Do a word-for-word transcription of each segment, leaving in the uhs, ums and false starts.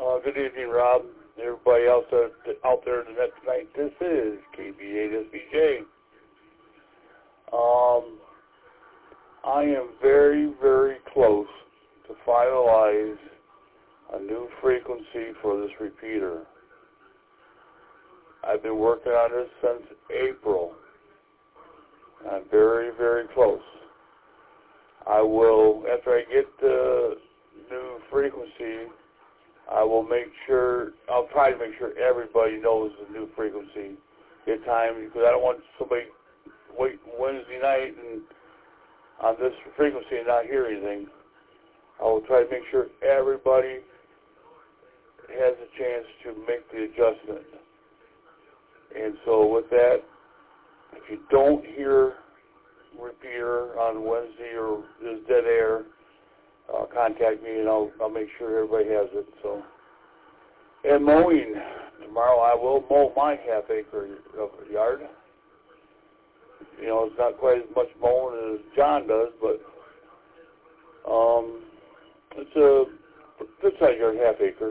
Uh, good evening, Rob. Everybody else out, out there in the net tonight. This is K B eight S B J. Um, I am very, very close to finalize a new frequency for this repeater. I've been working on this since April. I'm very, very close. I will, after I get the new frequency, I will make sure, I'll try to make sure everybody knows the new frequency at time, because I don't want somebody wait Wednesday night and on this frequency and not hear anything. I will try to make sure everybody has a chance to make the adjustment. And so with that, if you don't hear repeater on Wednesday or is dead air, uh, contact me and I'll, I'll make sure everybody has it. So, and mowing, tomorrow I will mow my half acre of yard. You know, it's not quite as much mowing as John does, but um, it's a good size yard, half acre.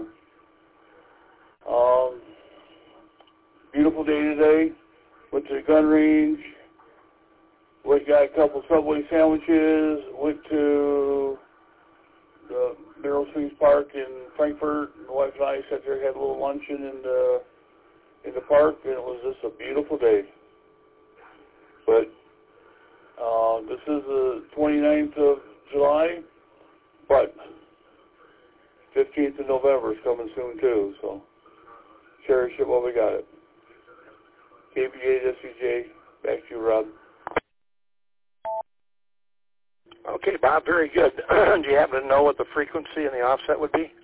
Um, beautiful day today. Went to the gun range. We got a couple Subway sandwiches. Went to the Merrill Springs Park in Frankfurt. My wife and I sat there, had a little luncheon in the in the park, and it was just a beautiful day. But uh, this is the twenty-ninth of July, but fifteenth of November is coming soon too. So cherish it while we got it. K B eight S V J, back to you, Rob. Okay, Bob, very good. Do you happen to know what the frequency and the offset would be?